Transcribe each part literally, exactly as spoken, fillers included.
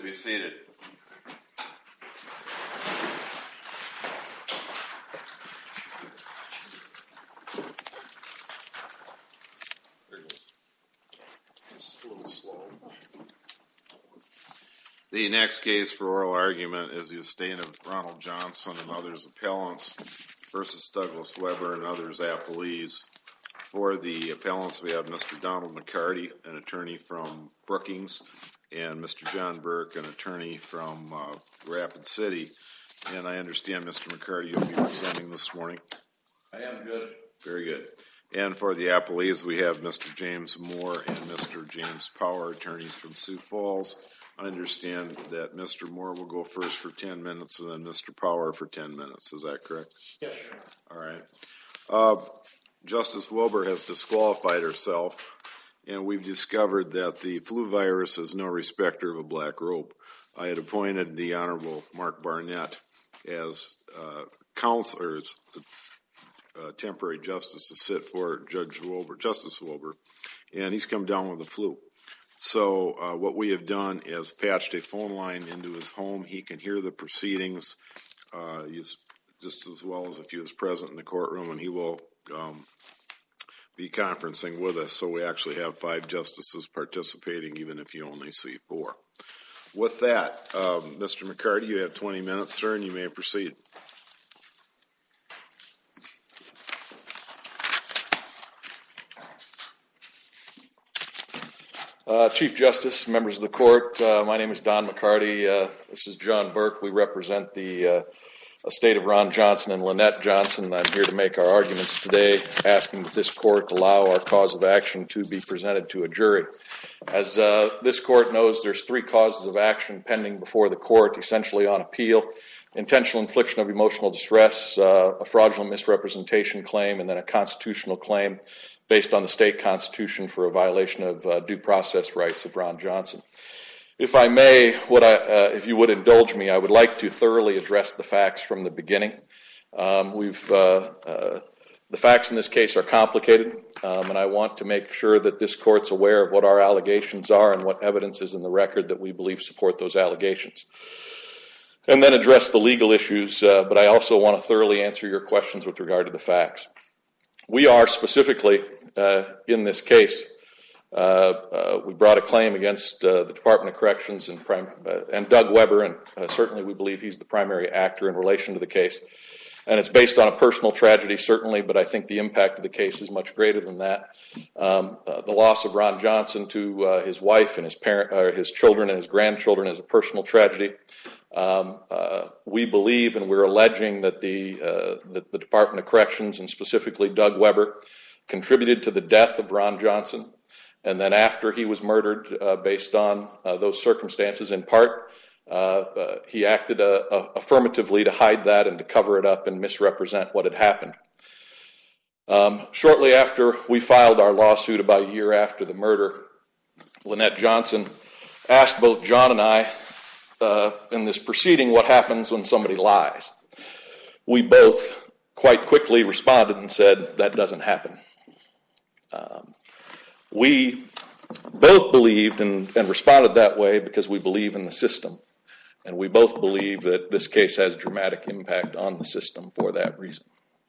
be seated. It's a little slow. The next case for oral argument is the estate of Ronald Johnson and others appellants versus Douglas Weber and others appellees. For the appellants, we have Mister Donald McCarty, an attorney from Brookings, and Mister John Burke, an attorney from uh, Rapid City. And I understand, Mister McCarty, you'll be presenting this morning. I am good. Very good. And for the appellees, we have Mister James Moore and Mister James Power, attorneys from Sioux Falls. I understand that Mister Moore will go first for ten minutes and then Mister Power for ten minutes. Is that correct? Yes, sir. All right. Uh, Justice Wilbur has disqualified herself, and we've discovered that the flu virus is no respecter of a black robe. I had appointed the Honorable Mark Barnett as uh, counselor, as uh, temporary justice to sit for Judge Wilbur, Justice Wilbur, and he's come down with the flu. So uh, what we have done is patched a phone line into his home. He can hear the proceedings uh, he's just as well as if he was present in the courtroom, and he will um, be conferencing with us. So we actually have five justices participating, even if you only see four. With that, um, Mister McCarty, you have twenty minutes, sir, and you may proceed. Uh, Chief Justice, members of the court, uh, my name is Don McCarty. Uh, this is John Burke. We represent the uh, estate of Ron Johnson and Lynette Johnson. I'm here to make our arguments today, asking that this court allow our cause of action to be presented to a jury. As uh, this court knows, there's three causes of action pending before the court, essentially on appeal: intentional infliction of emotional distress, uh, a fraudulent misrepresentation claim, and then a constitutional claim based on the state constitution for a violation of uh, due process rights of Ron Johnson. If I may, what I, uh, if you would indulge me, I would like to thoroughly address the facts from the beginning. Um, we've uh, uh, the facts in this case are complicated, um, and I want to make sure that this court's aware of what our allegations are and what evidence is in the record that we believe support those allegations. And then address the legal issues, uh, but I also want to thoroughly answer your questions with regard to the facts. We are specifically, uh, in this case, uh, uh, we brought a claim against uh, the Department of Corrections and, Prime, uh, and Doug Weber, and uh, certainly we believe he's the primary actor in relation to the case. And it's based on a personal tragedy, certainly, but I think the impact of the case is much greater than that. Um, uh, the loss of Ron Johnson to uh, his wife and his parent, uh, his children and his grandchildren is a personal tragedy. Um, uh, we believe, and we're alleging, that the, uh, that the Department of Corrections, and specifically Doug Weber, contributed to the death of Ron Johnson. And then after he was murdered, uh, based on uh, those circumstances in part, uh, uh, he acted uh, uh, affirmatively to hide that and to cover it up and misrepresent what had happened. Um, shortly after we filed our lawsuit, about a year after the murder, Lynette Johnson asked both John and I, Uh, in this proceeding, what happens when somebody lies. We both quite quickly responded and said, that doesn't happen. Um, we both believed and, and responded that way because we believe in the system. And we both believe that this case has dramatic impact on the system for that reason.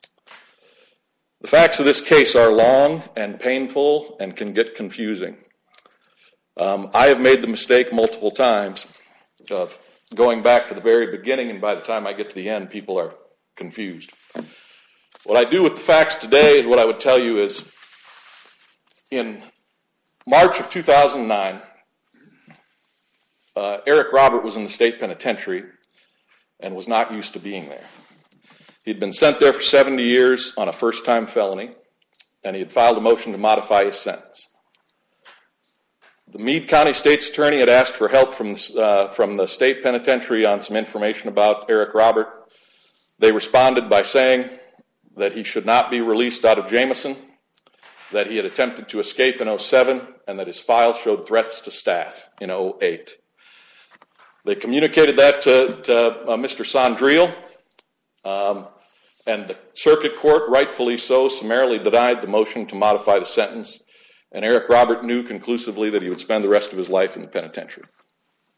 The facts of this case are long and painful and can get confusing. Um, I have made the mistake multiple times of going back to the very beginning, and by the time I get to the end, people are confused. What I do with the facts today is what I would tell you is, in March of two thousand nine, uh, Eric Robert was in the state penitentiary and was not used to being there. He'd been sent there for seventy years on a first-time felony, and he had filed a motion to modify his sentence. The Meade County State's Attorney had asked for help from, uh, from the state penitentiary on some information about Eric Robert. They responded by saying that he should not be released out of Jameson, that he had attempted to escape in oh seven, and that his file showed threats to staff in oh eight. They communicated that to, to uh, Mister Sondriel, um, and the circuit court, rightfully so, summarily denied the motion to modify the sentence. And Eric Robert knew conclusively that he would spend the rest of his life in the penitentiary.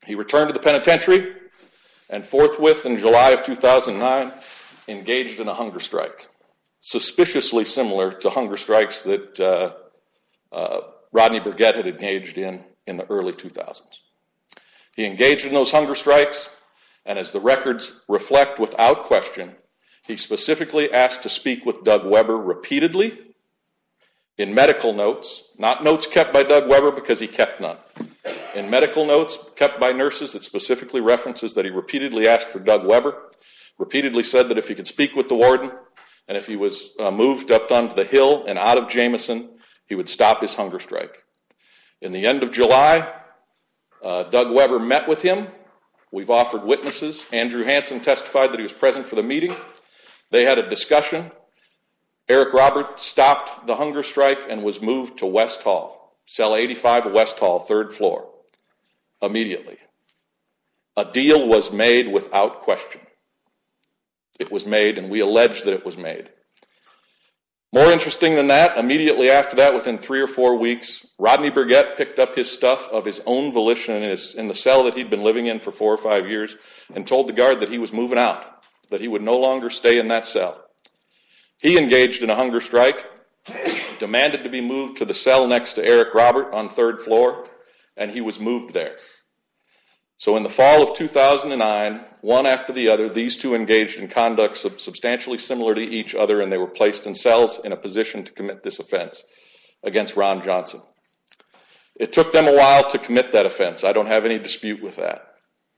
He returned to the penitentiary and forthwith in July of two thousand nine engaged in a hunger strike, suspiciously similar to hunger strikes that uh, uh, Rodney Burgett had engaged in in the early two thousands. He engaged in those hunger strikes, and as the records reflect without question, he specifically asked to speak with Doug Weber repeatedly in medical notes, not notes kept by Doug Weber because he kept none. In medical notes kept by nurses, it specifically references that he repeatedly asked for Doug Weber, repeatedly said that if he could speak with the warden, and if he was uh, moved up onto the hill and out of Jameson, he would stop his hunger strike. In the end of July, uh, Doug Weber met with him. We've offered witnesses. Andrew Hansen testified that he was present for the meeting. They had a discussion. Eric Roberts stopped the hunger strike and was moved to West Hall, cell eighty-five, West Hall, third floor, immediately. A deal was made without question. It was made, and we allege that it was made. More interesting than that, immediately after that, within three or four weeks, Rodney Burgett picked up his stuff of his own volition in, his, in the cell that he'd been living in for four or five years and told the guard that he was moving out, that he would no longer stay in that cell. He engaged in a hunger strike, demanded to be moved to the cell next to Eric Robert on third floor, and he was moved there. So in the fall of two thousand nine, one after the other, these two engaged in conduct sub- substantially similar to each other, and they were placed in cells in a position to commit this offense against Ron Johnson. It took them a while to commit that offense. I don't have any dispute with that.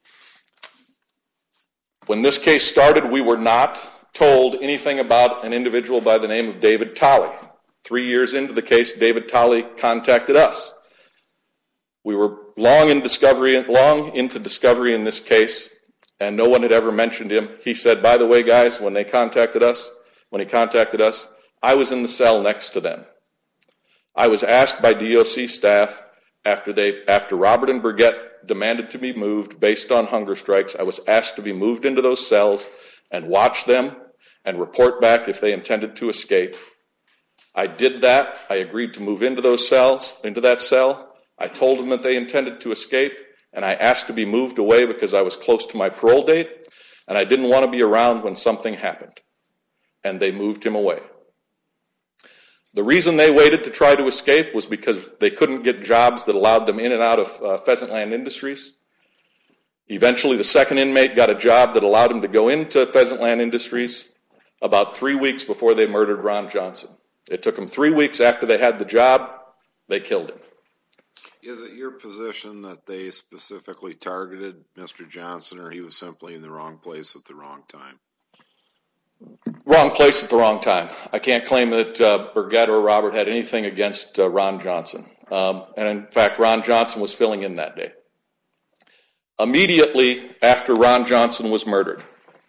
When this case started, we were not told anything about an individual by the name of David Tolley. Three years into the case, David Tolley contacted us. We were long in discovery, long into discovery in this case, and no one had ever mentioned him. He said, by the way, guys, when they contacted us, when he contacted us, I was in the cell next to them. I was asked by D O C staff after they, after Robert and Burgett demanded to be moved based on hunger strikes, I was asked to be moved into those cells and watch them and report back if they intended to escape. I did that. I agreed to move into those cells, into that cell. I told them that they intended to escape, and I asked to be moved away because I was close to my parole date, and I didn't want to be around when something happened. And they moved him away. The reason they waited to try to escape was because they couldn't get jobs that allowed them in and out of uh, Pheasantland Industries. Eventually, the second inmate got a job that allowed him to go into Pheasantland Industries about three weeks before they murdered Ron Johnson. It took them three weeks after they had the job, they killed him. Is it your position that they specifically targeted Mister Johnson, or he was simply in the wrong place at the wrong time? Wrong place at the wrong time. I can't claim that uh, Burgett or Robert had anything against uh, Ron Johnson. Um, and in fact, Ron Johnson was filling in that day. Immediately after Ron Johnson was murdered,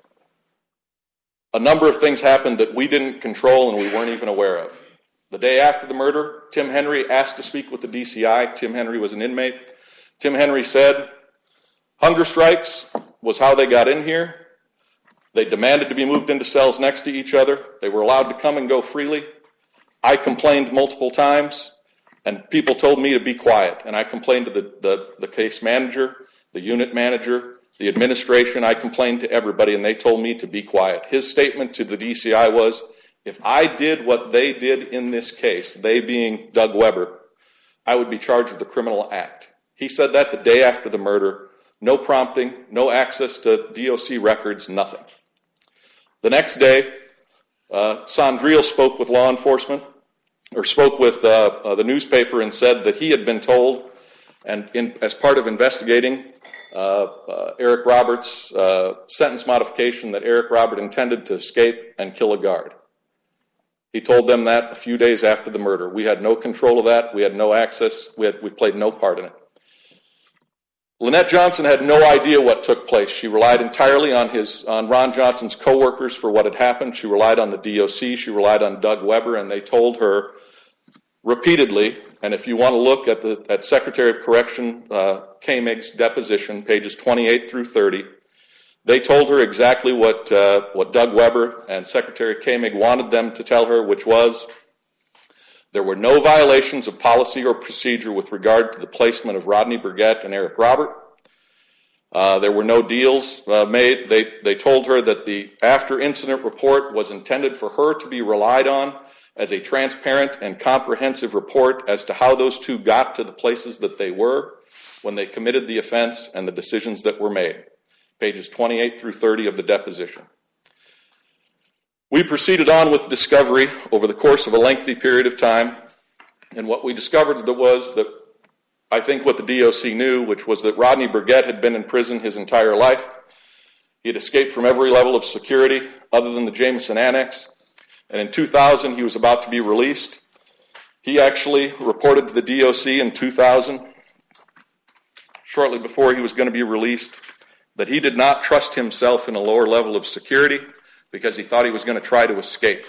a number of things happened that we didn't control and we weren't even aware of. The day after the murder, Tim Henry asked to speak with the D C I. Tim Henry was an inmate. Tim Henry said, hunger strikes was how they got in here. They demanded to be moved into cells next to each other. They were allowed to come and go freely. I complained multiple times, and people told me to be quiet. And I complained to the, the, the case manager, the unit manager, the administration. I complained to everybody, and they told me to be quiet. His statement to the D C I was, if I did what they did in this case, they being Doug Weber, I would be charged with a criminal act. He said that the day after the murder. No prompting, no access to D O C records, nothing. The next day, uh, Sondriel spoke with law enforcement, or spoke with uh, uh, the newspaper and said that he had been told, and in, as part of investigating uh, uh, Eric Roberts' uh, sentence modification, that Eric Robert intended to escape and kill a guard. He told them that a few days after the murder. We had no control of that. We had no access. We, had, we played no part in it. Lynette Johnson had no idea what took place. She relied entirely on his, on Ron Johnson's coworkers for what had happened. She relied on the D O C. She relied on Doug Weber, and they told her repeatedly. And if you want to look at the at Secretary of Correction uh, Koenig's deposition, pages twenty-eight through thirty, they told her exactly what uh, what Doug Weber and Secretary Koenig wanted them to tell her, which was there were no violations of policy or procedure with regard to the placement of Rodney Burgett and Eric Robert. Uh, there were no deals uh, made. They, they told her that the after-incident report was intended for her to be relied on as a transparent and comprehensive report as to how those two got to the places that they were when they committed the offense and the decisions that were made. Pages twenty-eight through thirty of the deposition. We proceeded on with discovery over the course of a lengthy period of time, and what we discovered was that I think what the D O C knew, which was that Rodney Burgett had been in prison his entire life. He had escaped from every level of security other than the Jameson Annex, and in two thousand he was about to be released. He actually reported to the D O C in two thousand, shortly before he was going to be released, that he did not trust himself in a lower level of security because he thought he was going to try to escape.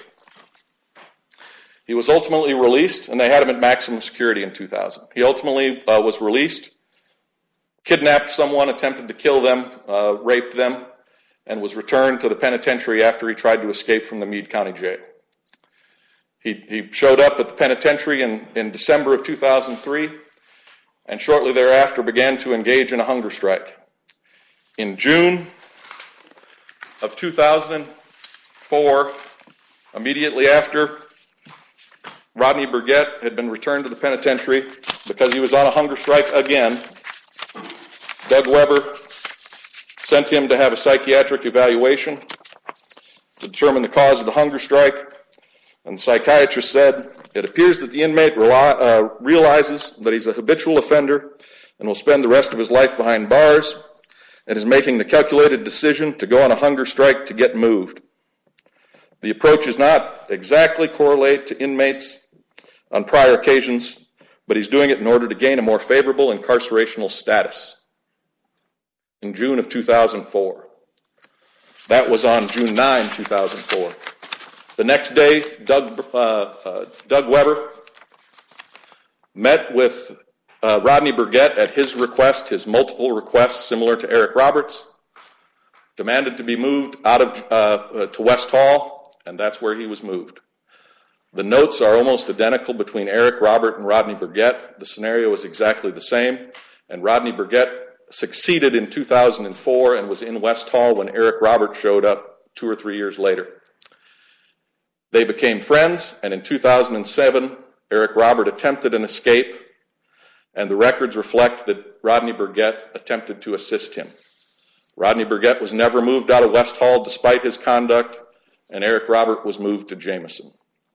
He was ultimately released, and they had him at maximum security in two thousand. He ultimately uh, was released, kidnapped someone, attempted to kill them, uh, raped them, and was returned to the penitentiary after he tried to escape from the Meade County Jail. He, he showed up at the penitentiary in, in December of two thousand three, and shortly thereafter began to engage in a hunger strike. In June of two thousand four, immediately after Rodney Burgett had been returned to the penitentiary because he was on a hunger strike again, Doug Weber sent him to have a psychiatric evaluation to determine the cause of the hunger strike. And the psychiatrist said, "It appears that the inmate rely, uh, realizes that he's a habitual offender and will spend the rest of his life behind bars and is making the calculated decision to go on a hunger strike to get moved. The approach is not exactly correlate to inmates on prior occasions, but he's doing it in order to gain a more favorable incarcerational status." In June of two thousand four. That was on June ninth, two thousand four. The next day, Doug, uh, uh, Doug Weber met with uh, Rodney Burgett at his request, his multiple requests similar to Eric Roberts, demanded to be moved out of uh, to West Hall, and that's where he was moved. The notes are almost identical between Eric Robert and Rodney Burgett. The scenario is exactly the same, and Rodney Burgett succeeded in two thousand four and was in West Hall when Eric Robert showed up two or three years later. They became friends, and in two thousand seven, Eric Robert attempted an escape, and the records reflect that Rodney Burgett attempted to assist him. Rodney Burgett was never moved out of West Hall despite his conduct, and Eric Robert was moved to Jameson.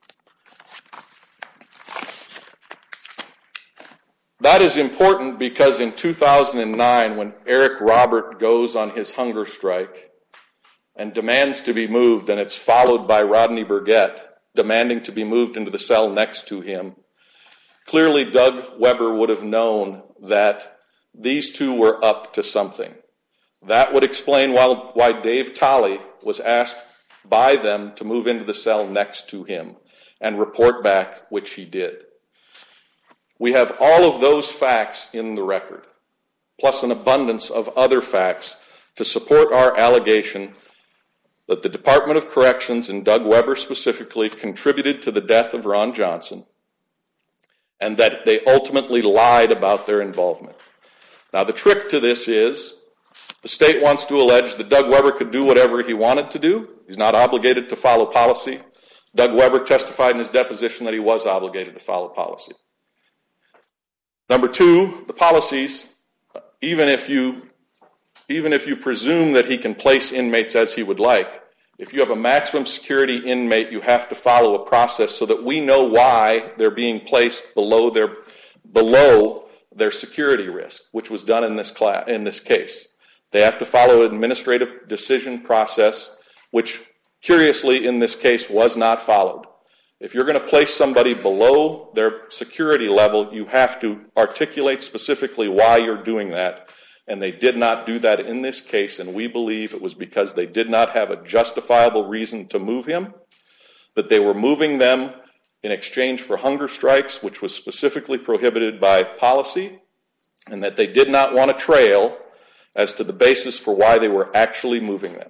That is important because in two thousand nine, when Eric Robert goes on his hunger strike and demands to be moved, and it's followed by Rodney Burgett demanding to be moved into the cell next to him, clearly Doug Weber would have known that these two were up to something. That would explain why, why Dave Tolley was asked by them to move into the cell next to him and report back, which he did. We have all of those facts in the record, plus an abundance of other facts to support our allegation that the Department of Corrections, and Doug Weber specifically, contributed to the death of Ron Johnson, and that they ultimately lied about their involvement. Now, the trick to this is the state wants to allege that Doug Weber could do whatever he wanted to do. He's not obligated to follow policy. Doug Weber testified in his deposition that he was obligated to follow policy. Number two, the policies, even if you even if you presume that he can place inmates as he would like, if you have a maximum security inmate, you have to follow a process so that we know why they're being placed below their below their security risk, which was done in this class, in this case. They have to follow an administrative decision process, which curiously in this case was not followed. If you're going to place somebody below their security level, you have to articulate specifically why you're doing that. And they did not do that in this case, and we believe it was because they did not have a justifiable reason to move him, that they were moving them in exchange for hunger strikes, which was specifically prohibited by policy, and that they did not want a trail as to the basis for why they were actually moving them.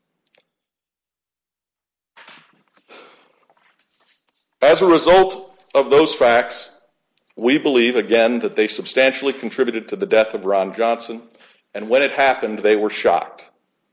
As a result of those facts, we believe, again, that they substantially contributed to the death of Ron Johnson and when it happened, they were shocked.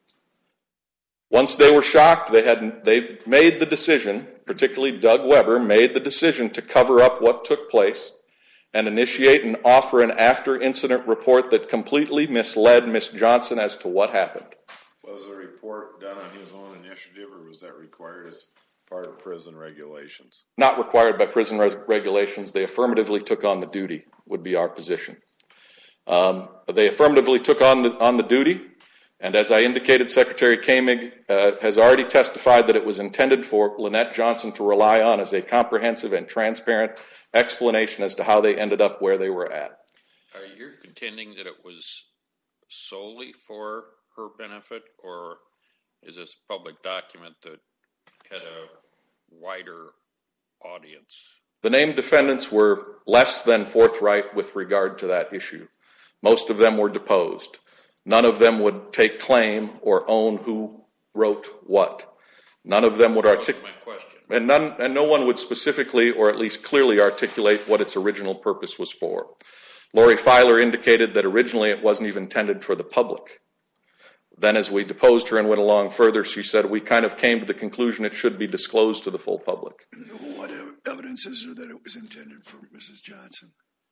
Once they were shocked, they had they made the decision, particularly Doug Weber, made the decision to cover up what took place and initiate and offer an after-incident report that completely misled Miss Johnson as to what happened. Was the report done on his own initiative, or was that required as part of prison regulations? Not required by prison res- regulations. They affirmatively took on the duty, would be our position. Um, they affirmatively took on the, on the duty, and as I indicated, Secretary Koenig uh, has already testified that it was intended for Lynette Johnson to rely on as a comprehensive and transparent explanation as to how they ended up where they were at. Are you contending that it was solely for her benefit, or is this a public document that had a wider audience? The named defendants were less than forthright with regard to that issue. Most of them were deposed. None of them would take claim or own who wrote what. None of them would articulate, and none, and no one would specifically or at least clearly articulate what its original purpose was for. Lori Filer indicated that originally it wasn't even intended for the public. Then as we deposed her and went along further, she said we kind of came to the conclusion it should be disclosed to the full public. What evidence is there that it was intended for Missus Johnson?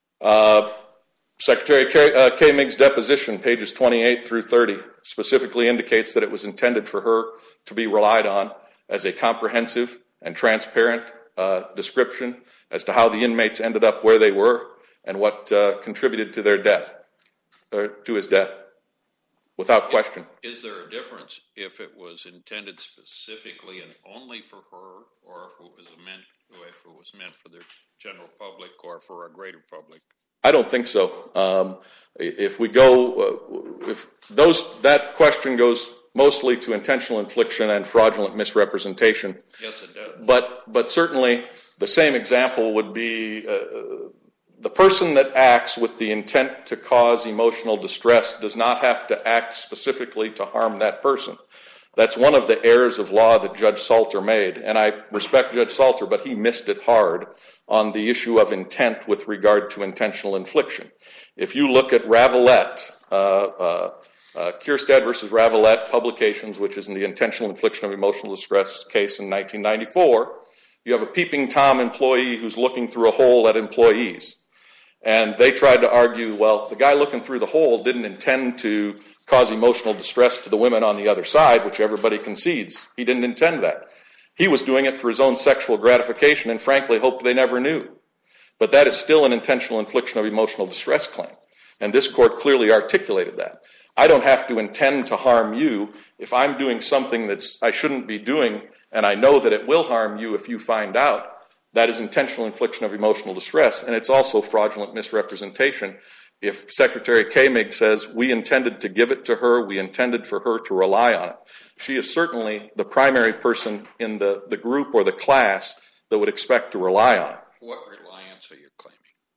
Uh, Secretary K- uh, Koenig's deposition, pages twenty-eight through thirty, specifically indicates that it was intended for her to be relied on as a comprehensive and transparent uh, description as to how the inmates ended up where they were and what uh, contributed to their death, or to his death, without question. Is there a difference if it was intended specifically and only for her, or if it was meant, if it was meant for the general public or for a greater public? I don't think so. Um, if we go, uh, if those that question goes mostly to intentional infliction and fraudulent misrepresentation. Yes, it does. But but certainly the same example would be uh, the person that acts with the intent to cause emotional distress does not have to act specifically to harm that person. That's one of the errors of law that Judge Salter made, and I respect Judge Salter, but he missed it hard on the issue of intent with regard to intentional infliction. If you look at Ravelette, uh, uh, uh, Kierstead versus Ravelette Publications, which is in the intentional infliction of emotional distress case in nineteen ninety-four, you have a peeping Tom employee who's looking through a hole at employees. And they tried to argue, well, the guy looking through the hole didn't intend to cause emotional distress to the women on the other side, which everybody concedes. He didn't intend that. He was doing it for his own sexual gratification and frankly hoped they never knew. But that is still an intentional infliction of emotional distress claim. And this court clearly articulated that. I don't have to intend to harm you if I'm doing something that I shouldn't be doing and I know that it will harm you if you find out. That is intentional infliction of emotional distress, and it's also fraudulent misrepresentation. If Secretary Koenig says, we intended to give it to her, we intended for her to rely on it, she is certainly the primary person in the, the group or the class that would expect to rely on it. What reliance are you claiming?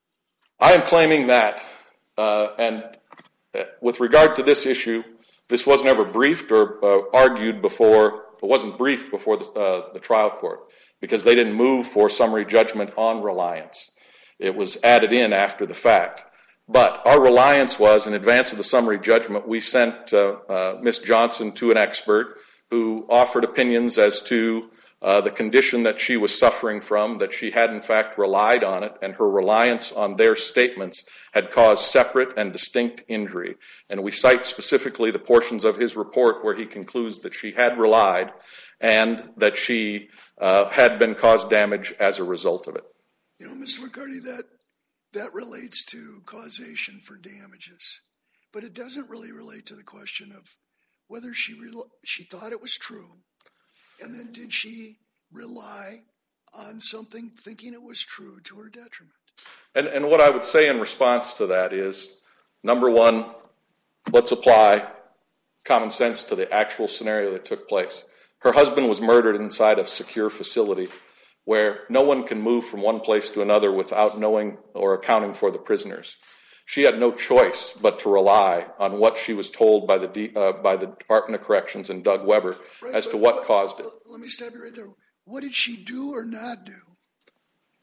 I am claiming that, uh, and uh, with regard to this issue, this wasn't ever briefed or uh, argued before, it wasn't briefed before the, uh, the trial court, because they didn't move for summary judgment on reliance. It was added in after the fact. But our reliance was, in advance of the summary judgment, we sent uh, uh, Miz Johnson to an expert who offered opinions as to uh, the condition that she was suffering from, that she had in fact relied on it, and her reliance on their statements had caused separate and distinct injury. And we cite specifically the portions of his report where he concludes that she had relied and that she uh, had been caused damage as a result of it. You know, Mister McCarty, that that relates to causation for damages, but it doesn't really relate to the question of whether she re- she thought it was true, and then did she rely on something thinking it was true to her detriment. And, and what I would say in response to that is, number one, let's apply common sense to the actual scenario that took place. Her husband was murdered inside a secure facility where no one can move from one place to another without knowing or accounting for the prisoners. She had no choice but to rely on what she was told by the D, uh, by the Department of Corrections and Doug Weber right, as but, to what but, caused it. Let me stop you right there. What did she do or not do,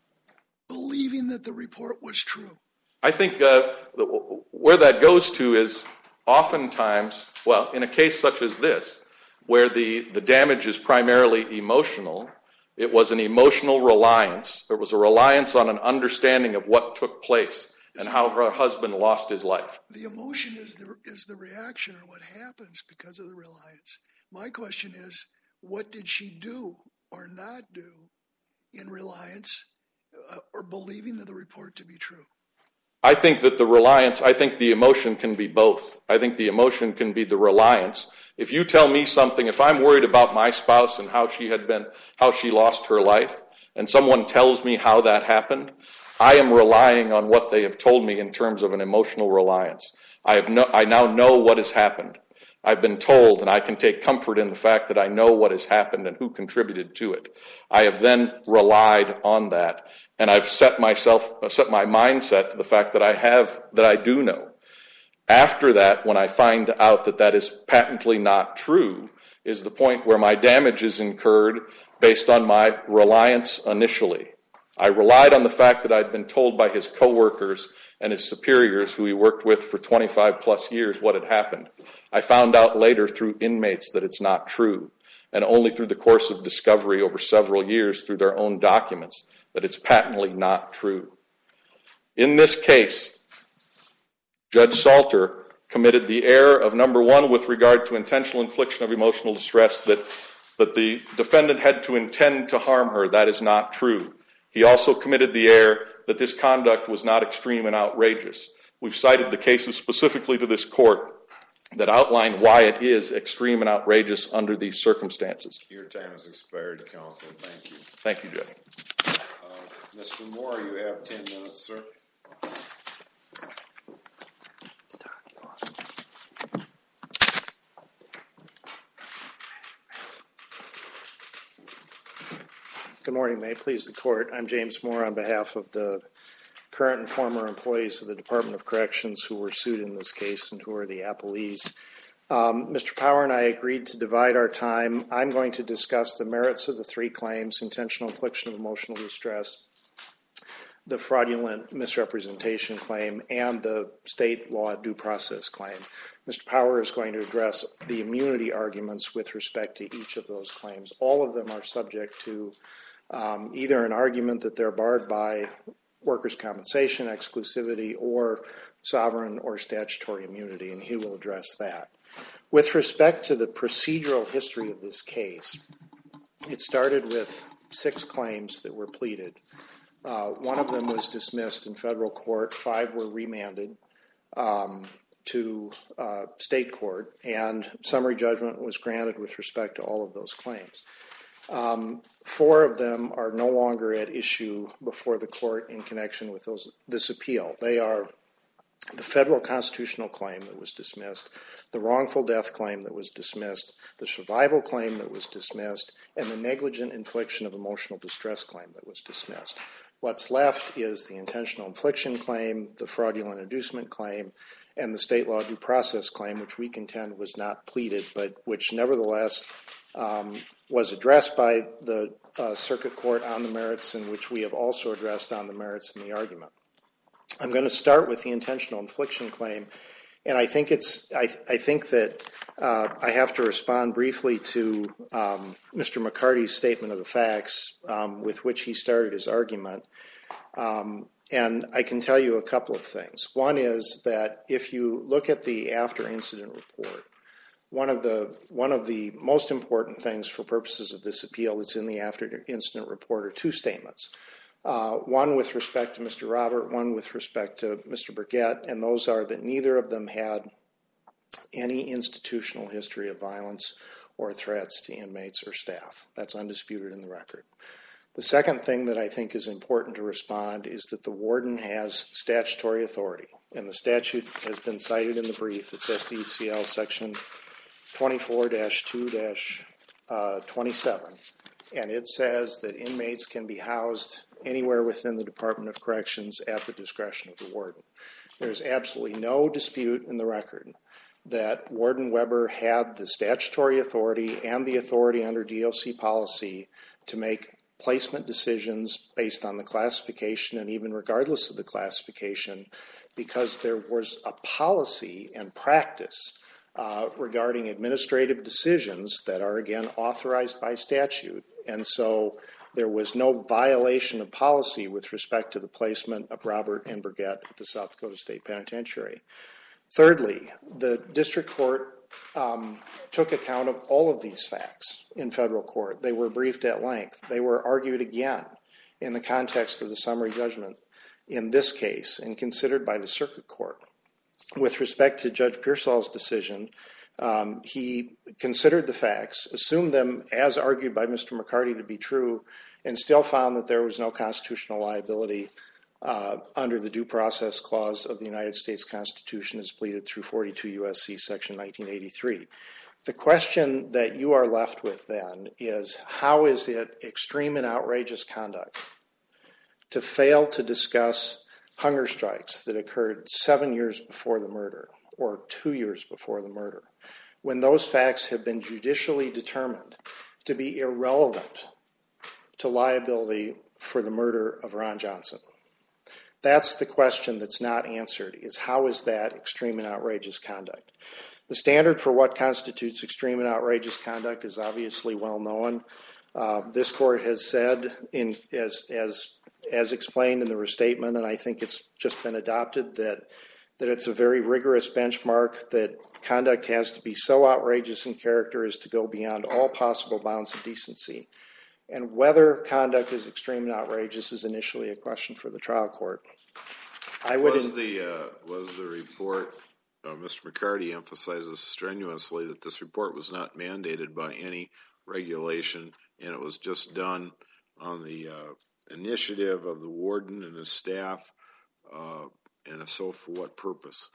believing that the report was true? I think uh, where that goes to is oftentimes, well, in a case such as this, where the, the damage is primarily emotional, it was an emotional reliance. It was a reliance on an understanding of what took place and how her husband lost his life. The emotion is the, is the reaction or what happens because of the reliance. My question is, what did she do or not do in reliance uh, or believing the report to be true? I think that the reliance, I think the emotion can be both. I think the emotion can be the reliance. If you tell me something, if I'm worried about my spouse and how she had been, how she lost her life, and someone tells me how that happened, I am relying on what they have told me in terms of an emotional reliance. I have no, I now know what has happened. I've been told, and I can take comfort in the fact that I know what has happened and who contributed to it. I have then relied on that, and I've set myself, set my mindset to the fact that I have, that I do know. After that, when I find out that that is patently not true, is the point where my damage is incurred based on my reliance initially. I relied on the fact that I'd been told by his coworkers and his superiors, who he worked with for twenty-five plus years, what had happened. I found out later through inmates that it's not true, and only through the course of discovery over several years through their own documents that it's patently not true. In this case, Judge Salter committed the error of, number one, with regard to intentional infliction of emotional distress, that, that the defendant had to intend to harm her. That is not true. He also committed the error that this conduct was not extreme and outrageous. We've cited the cases specifically to this court that outline why it is extreme and outrageous under these circumstances. Your time has expired, counsel. Thank you. Thank you, Judge. Uh, Mister Moore, you have ten minutes, sir. Good morning. May it please the court. I'm James Moore on behalf of the current and former employees of the Department of Corrections who were sued in this case and who are the appellees. Um, Mister Power and I agreed to divide our time. I'm going to discuss the merits of the three claims: intentional infliction of emotional distress, the fraudulent misrepresentation claim, and the state law due process claim. Mister Power is going to address the immunity arguments with respect to each of those claims. All of them are subject to um, either an argument that they're barred by workers' compensation, exclusivity, or sovereign or statutory immunity, and he will address that. With respect to the procedural history of this case, it started with six claims that were pleaded. Uh, one of them was dismissed in federal court. Five were remanded um, to uh, state court, and summary judgment was granted with respect to all of those claims. Um, four of them are no longer at issue before the court in connection with those, this appeal. They are the federal constitutional claim that was dismissed, the wrongful death claim that was dismissed, the survival claim that was dismissed, and the negligent infliction of emotional distress claim that was dismissed. What's left is the intentional infliction claim, the fraudulent inducement claim, and the state law due process claim, which we contend was not pleaded, but which nevertheless um, was addressed by the uh, circuit court on the merits, and which we have also addressed on the merits in the argument. I'm going to start with the intentional infliction claim, and I think it's. I, I think that uh, I have to respond briefly to um, Mister McCarty's statement of the facts, um, with which he started his argument. Um, and I can tell you a couple of things. One is that if you look at the after incident report, one of the one of the most important things for purposes of this appeal that's in the after incident report are two statements. Uh, one with respect to Mister Robert, one with respect to Mister Burgett, and those are that neither of them had any institutional history of violence or threats to inmates or staff. That's undisputed in the record. The second thing that I think is important to respond is that the warden has statutory authority, and the statute has been cited in the brief. It's S D C L section twenty-four dash two dash twenty-seven, and it says that inmates can be housed anywhere within the Department of Corrections at the discretion of the warden. There's absolutely no dispute in the record that Warden Weber had the statutory authority and the authority under D O C policy to make placement decisions based on the classification and even regardless of the classification, because there was a policy and practice uh, regarding administrative decisions that are, again, authorized by statute. And so there was no violation of policy with respect to the placement of Robert and Burgett at the South Dakota State Penitentiary. Thirdly, the district court um, took account of all of these facts in federal court. They were briefed at length. They were argued again in the context of the summary judgment in this case and considered by the circuit court. With respect to Judge Pearsall's decision, um, he considered the facts, assumed them as argued by Mister McCarty to be true, and still found that there was no constitutional liability uh, under the Due Process Clause of the United States Constitution as pleaded through forty-two U S C Section nineteen eighty-three. The question that you are left with then is, how is it extreme and outrageous conduct to fail to discuss hunger strikes that occurred seven years before the murder or two years before the murder, when those facts have been judicially determined to be irrelevant to liability for the murder of Ron Johnson? That's the question that's not answered, is how is that extreme and outrageous conduct? The standard for what constitutes extreme and outrageous conduct is obviously well known. Uh, this court has said, in, as, as, as explained in the restatement, and I think it's just been adopted, that, that it's a very rigorous benchmark, that conduct has to be so outrageous in character as to go beyond all possible bounds of decency. And whether conduct is extreme and outrageous is initially a question for the trial court. I would was the uh, was the report, uh, Mister McCarty emphasizes strenuously that this report was not mandated by any regulation, and it was just done on the uh, initiative of the warden and his staff, uh, and if so, for what purpose?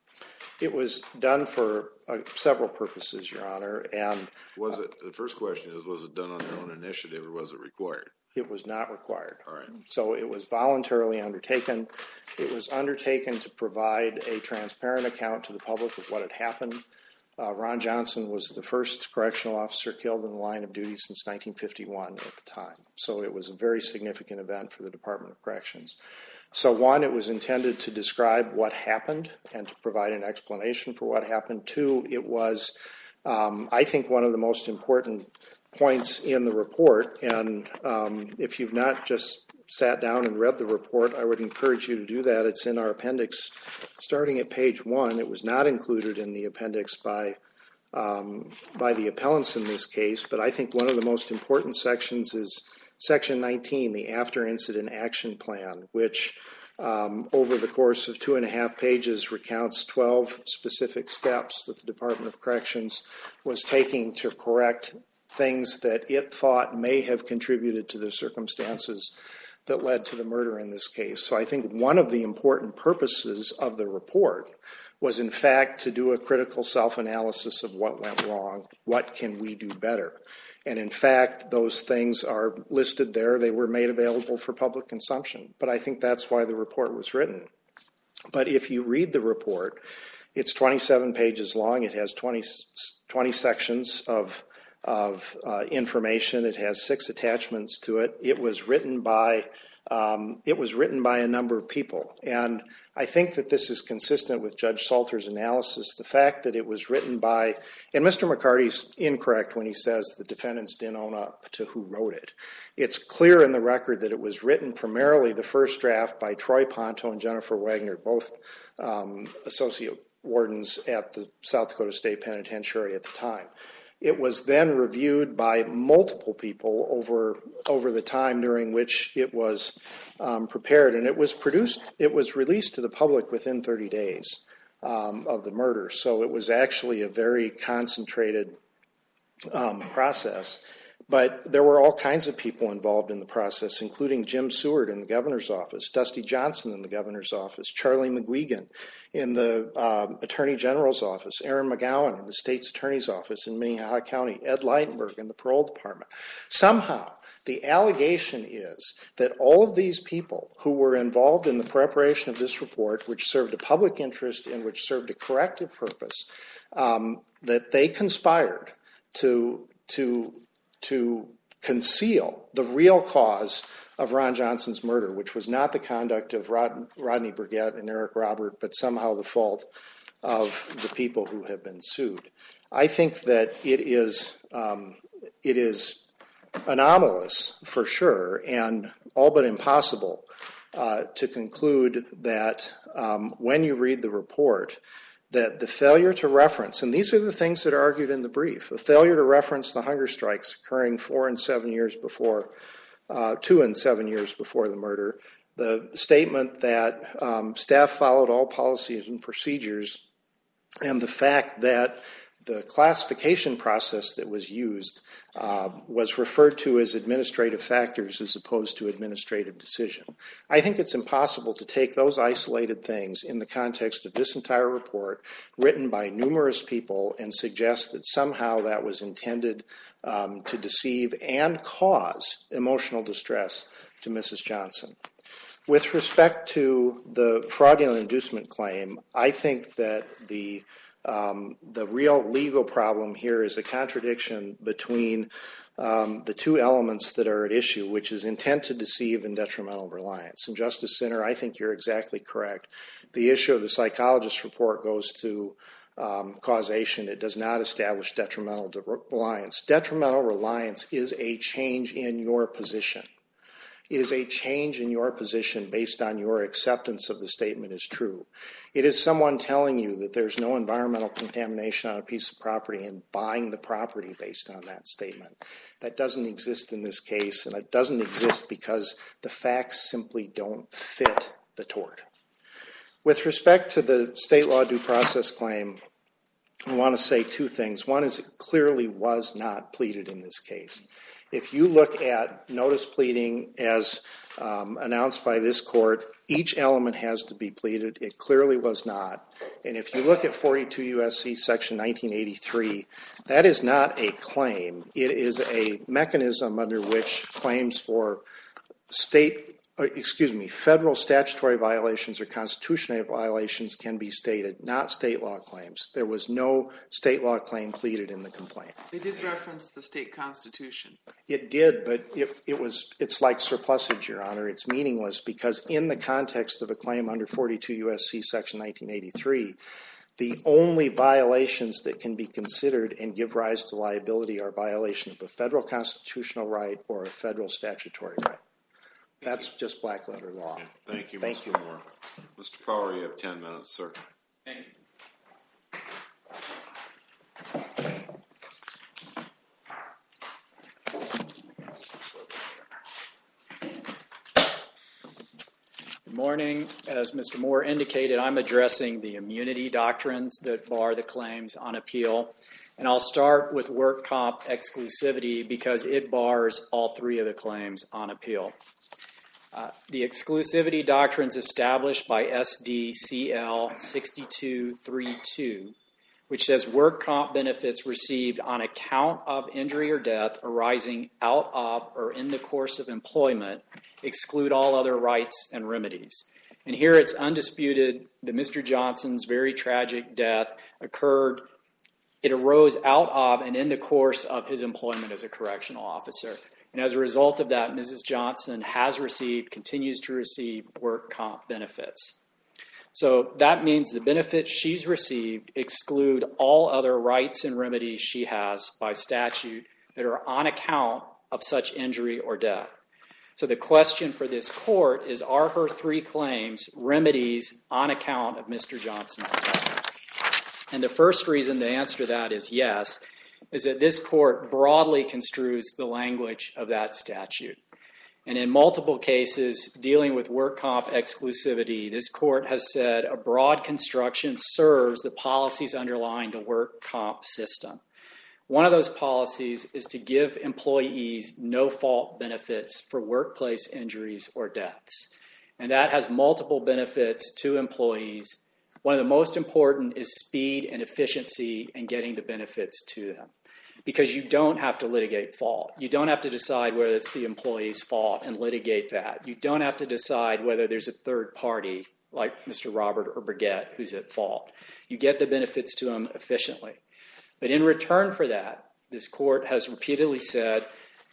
It was done for uh, several purposes, Your Honor, and was it, the first question is, was it done on their own initiative or was it required? It was not required. All right. So it was voluntarily undertaken. It was undertaken to provide a transparent account to the public of what had happened. Uh, Ron Johnson was the first correctional officer killed in the line of duty since nineteen fifty-one at the time. So it was a very significant event for the Department of Corrections. So one, it was intended to describe what happened and to provide an explanation for what happened. Two, it was, um, I think, one of the most important points in the report. And um, if you've not just sat down and read the report, I would encourage you to do that. It's in our appendix starting at page one. It was not included in the appendix by um, by the appellants in this case, but I think one of the most important sections is Section nineteen, the After Incident Action Plan, which um, over the course of two and a half pages recounts twelve specific steps that the Department of Corrections was taking to correct things that it thought may have contributed to the circumstances that led to the murder in this case. So I think one of the important purposes of the report was, in fact, to do a critical self-analysis of what went wrong, what can we do better. And in fact, those things are listed there. They were made available for public consumption. But I think that's why the report was written. But if you read the report, it's twenty-seven pages long. It has twenty, twenty sections of of uh, information. It has six attachments to it. It was written by um, it was written by a number of people, and I think that this is consistent with Judge Salter's analysis. The fact that it was written by, and Mister McCarty's incorrect when he says the defendants didn't own up to who wrote it. It's clear in the record that it was written primarily, the first draft, by Troy Ponto and Jennifer Wagner, both um, associate wardens at the South Dakota State Penitentiary at the time. It was then reviewed by multiple people over over the time during which it was um, prepared, and it was produced. It was released to the public within thirty days um, of the murder. So it was actually a very concentrated um, process. But there were all kinds of people involved in the process, including Jim Seward in the governor's office, Dusty Johnson in the governor's office, Charlie McGuigan in the uh, attorney general's office, Aaron McGowan in the state's attorney's office in Minnehaha County, Ed Leitenberg in the parole department. Somehow, the allegation is that all of these people who were involved in the preparation of this report, which served a public interest and which served a corrective purpose, um, that they conspired to to to conceal the real cause of Ron Johnson's murder, which was not the conduct of Rod, Rodney Burgett and Eric Robert, but somehow the fault of the people who have been sued. I think that it is um, it is anomalous for sure, and all but impossible uh, to conclude that um, when you read the report, that the failure to reference, and these are the things that are argued in the brief, the failure to reference the hunger strikes occurring four and seven years before, uh, two and seven years before the murder, the statement that um, staff followed all policies and procedures, and the fact that the classification process that was used uh, was referred to as administrative factors as opposed to administrative decision. I think it's impossible to take those isolated things in the context of this entire report written by numerous people and suggest that somehow that was intended um, to deceive and cause emotional distress to Missus Johnson. With respect to the fraudulent inducement claim, I think that the Um, the real legal problem here is a contradiction between um, the two elements that are at issue, which is intent to deceive and detrimental reliance. And Justice Sinner, I think you're exactly correct. The issue of the psychologist's report goes to um, causation. It does not establish detrimental reliance. Detrimental reliance is a change in your position. It is a change in your position based on your acceptance of the statement as true. It is someone telling you that there's no environmental contamination on a piece of property and buying the property based on that statement. That doesn't exist in this case, and it doesn't exist because the facts simply don't fit the tort. With respect to the state law due process claim, I want to say two things. One is it clearly was not pleaded in this case. If you look at notice pleading as um, announced by this court, each element has to be pleaded. It clearly was not. And if you look at forty-two U S C section nineteen eighty-three, that is not a claim. It is a mechanism under which claims for state, excuse me, federal statutory violations or constitutional violations can be stated, not state law claims. There was no state law claim pleaded in the complaint. They did reference the state constitution. It did, but it, it was, it's like surplusage, Your Honor. It's meaningless because in the context of a claim under forty-two U S C section nineteen eighty-three, the only violations that can be considered and give rise to liability are violation of a federal constitutional right or a federal statutory right. That's just black letter law. Yeah, thank you, Thank Mister you. Moore. Mister Power, you have ten minutes, sir. Thank you. Good morning. As Mister Moore indicated, I'm addressing the immunity doctrines that bar the claims on appeal. And I'll start with work comp exclusivity because it bars all three of the claims on appeal. Uh, the exclusivity doctrines established by S D C L sixty-two thirty-two, which says work comp benefits received on account of injury or death arising out of or in the course of employment exclude all other rights and remedies. And here it's undisputed that Mister Johnson's very tragic death occurred, it arose out of and in the course of his employment as a correctional officer. And as a result of that, Missus Johnson has received, continues to receive work comp benefits. So that means the benefits she's received exclude all other rights and remedies she has by statute that are on account of such injury or death. So the question for this court is, are her three claims remedies on account of Mister Johnson's death? And the first reason the answer to that is yes, is that this court broadly construes the language of that statute. And in multiple cases dealing with work comp exclusivity, this court has said a broad construction serves the policies underlying the work comp system. One of those policies is to give employees no-fault benefits for workplace injuries or deaths. And that has multiple benefits to employees. One of the most important is speed and efficiency in getting the benefits to them, because you don't have to litigate fault. You don't have to decide whether it's the employee's fault and litigate that. You don't have to decide whether there's a third party, like Mister Robert or Burgett, who's at fault. You get the benefits to them efficiently. But in return for that, this court has repeatedly said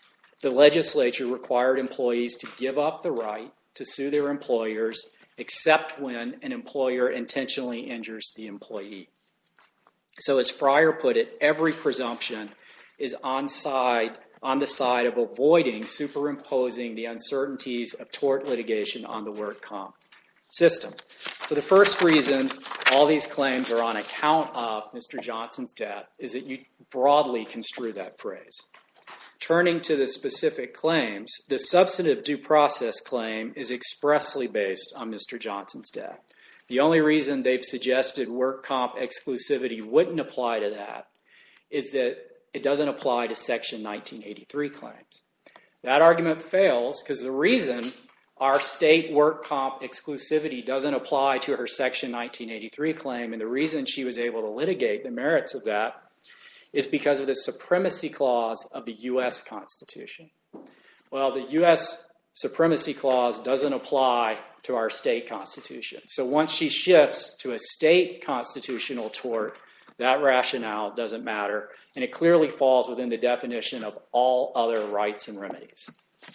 the legislature required employees to give up the right to sue their employers except when an employer intentionally injures the employee. So as Fryer put it, every presumption is on side on the side of avoiding superimposing the uncertainties of tort litigation on the work comp system. So the first reason all these claims are on account of Mister Johnson's death is that you broadly construe that phrase. Turning to the specific claims, the substantive due process claim is expressly based on Mister Johnson's death. The only reason they've suggested work comp exclusivity wouldn't apply to that is that it doesn't apply to Section nineteen eighty-three claims. That argument fails because the reason our state work comp exclusivity doesn't apply to her Section nineteen eighty-three claim, and the reason she was able to litigate the merits of that, is because of the supremacy clause of the U S Constitution. Well, the U S supremacy clause doesn't apply to our state constitution. So once she shifts to a state constitutional tort, that rationale doesn't matter, and it clearly falls within the definition of all other rights and remedies.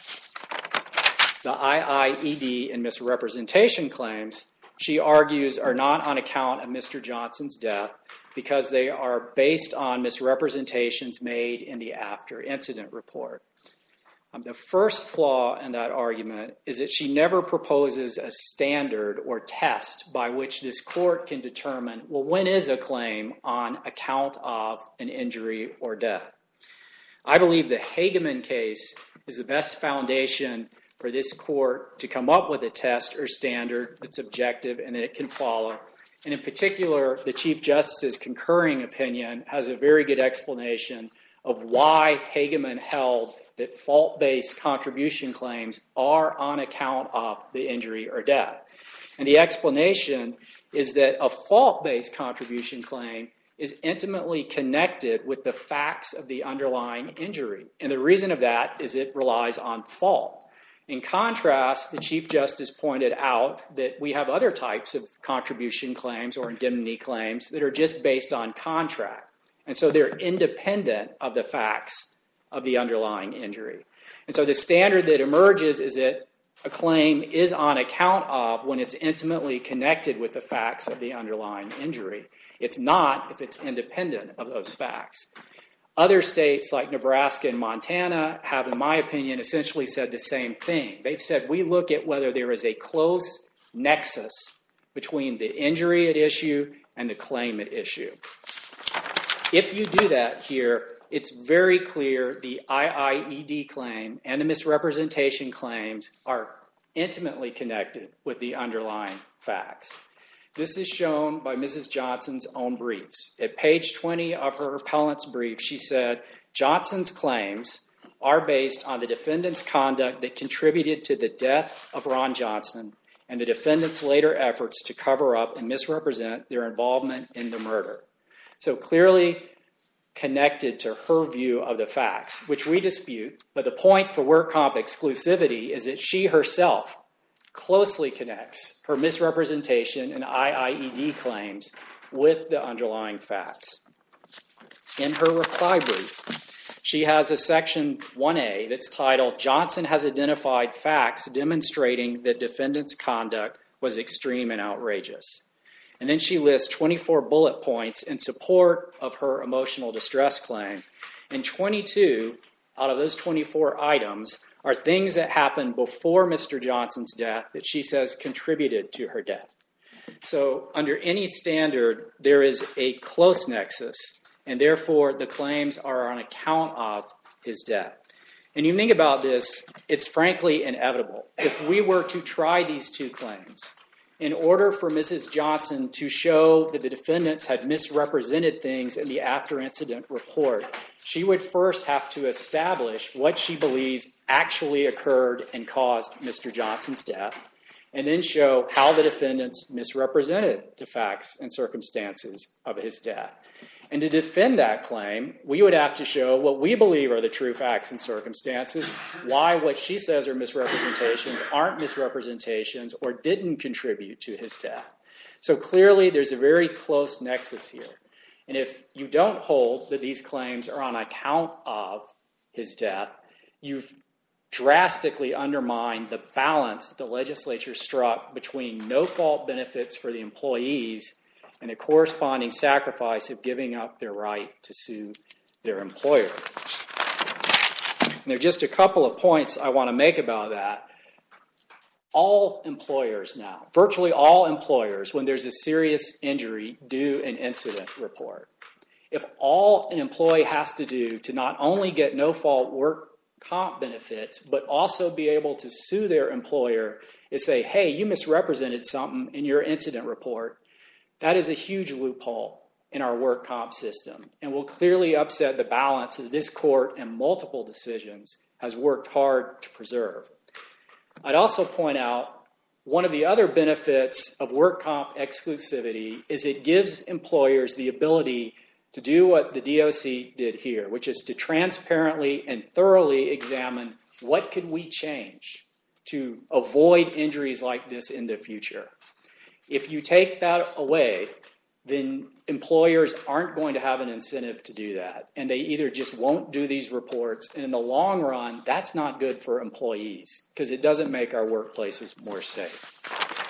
The I I E D and misrepresentation claims, she argues, are not on account of Mister Johnson's death because they are based on misrepresentations made in the after incident report. Um, the first flaw in that argument is that she never proposes a standard or test by which this court can determine, well, when is a claim on account of an injury or death? I believe the Hageman case is the best foundation for this court to come up with a test or standard that's objective and that it can follow. And in particular, the Chief Justice's concurring opinion has a very good explanation of why Hageman held that fault-based contribution claims are on account of the injury or death. And the explanation is that a fault-based contribution claim is intimately connected with the facts of the underlying injury. And the reason of that is it relies on fault. In contrast, the Chief Justice pointed out that we have other types of contribution claims or indemnity claims that are just based on contract. And so they're independent of the facts of the underlying injury. And so the standard that emerges is that a claim is on account of when it's intimately connected with the facts of the underlying injury. It's not if it's independent of those facts. Other states like Nebraska and Montana have, in my opinion, essentially said the same thing. They've said we look at whether there is a close nexus between the injury at issue and the claim at issue. If you do that here, it's very clear the I I E D claim and the misrepresentation claims are intimately connected with the underlying facts. This is shown by Missus Johnson's own briefs. At page twenty of her appellant's brief, she said, Johnson's claims are based on the defendant's conduct that contributed to the death of Ron Johnson and the defendant's later efforts to cover up and misrepresent their involvement in the murder. So clearly connected to her view of the facts, which we dispute, but the point for work comp exclusivity is that she herself closely connects her misrepresentation and I I E D claims with the underlying facts. In her reply brief, she has a section one A that's titled, Johnson has identified facts demonstrating that defendant's conduct was extreme and outrageous. And then she lists twenty-four bullet points in support of her emotional distress claim. And twenty-two out of those twenty-four items are things that happened before Mister Johnson's death that she says contributed to her death. So under any standard, there is a close nexus, and therefore the claims are on account of his death. And you think about this, it's frankly inevitable. If we were to try these two claims, in order for Missus Johnson to show that the defendants had misrepresented things in the after-incident report, she would first have to establish what she believes actually occurred and caused Mister Johnson's death, and then show how the defendants misrepresented the facts and circumstances of his death. And to defend that claim, we would have to show what we believe are the true facts and circumstances, why what she says are misrepresentations aren't misrepresentations or didn't contribute to his death. So clearly there's a very close nexus here. And if you don't hold that these claims are on account of his death, you've drastically undermined the balance that the legislature struck between no-fault benefits for the employees and the corresponding sacrifice of giving up their right to sue their employer. And there are just a couple of points I want to make about that. All employers now, virtually all employers, when there's a serious injury, do an incident report. If all an employee has to do to not only get no-fault work comp benefits, but also be able to sue their employer is say, hey, you misrepresented something in your incident report, that is a huge loophole in our work comp system and will clearly upset the balance that this court in multiple decisions has worked hard to preserve. I'd also point out one of the other benefits of work comp exclusivity is it gives employers the ability to do what the D O C did here, which is to transparently and thoroughly examine what could we change to avoid injuries like this in the future. If you take that away, then employers aren't going to have an incentive to do that, and they either just won't do these reports, and in the long run, that's not good for employees because it doesn't make our workplaces more safe.